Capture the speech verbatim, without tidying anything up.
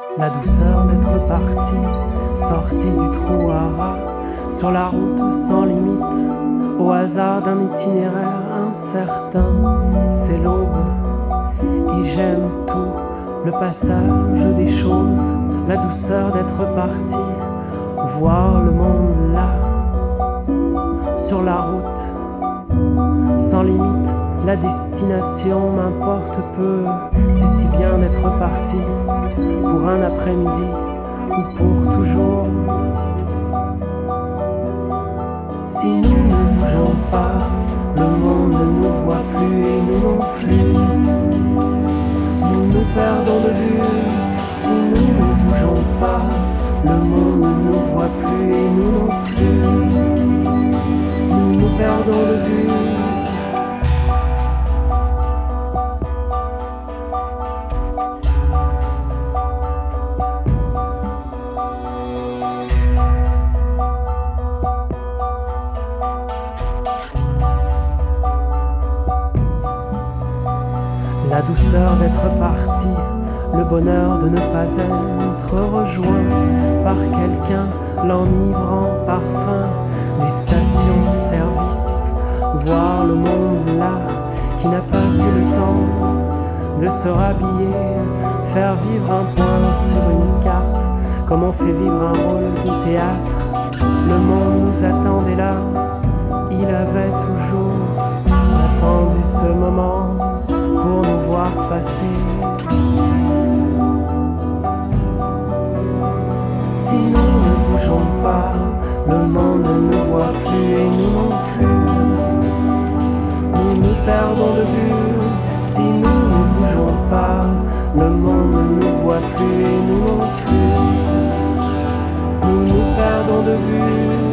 La douceur d'être parti, sorti du trou à rats, sur la route sans limite, au hasard d'un itinéraire incertain. C'est l'aube et j'aime tout, le passage des choses, la douceur d'être parti, voir le monde là, sur la route, sans limite. La destination m'importe peu, c'est si bien d'être parti pour un après-midi ou pour toujours. Si nous ne bougeons pas, le monde ne nous voit plus et nous non plus. Nous nous perdons de vue. Si nous ne bougeons pas, le monde ne nous voit plus et nous non plus. Nous nous perdons de vue. La douceur d'être parti, le bonheur de ne pas être rejoint par quelqu'un, l'enivrant parfum, les stations-service, voir le monde là, qui n'a pas eu le temps de se rhabiller, faire vivre un point sur une carte, comme on fait vivre un rôle de théâtre. Le monde nous attendait là, il avait toujours attendu ce moment pour nous voir passer. Si nous ne bougeons pas, le monde ne nous voit plus et nous non plus. Nous nous perdons de vue. Si nous ne bougeons pas, le monde ne nous voit plus et nous non plus. Nous nous perdons de vue.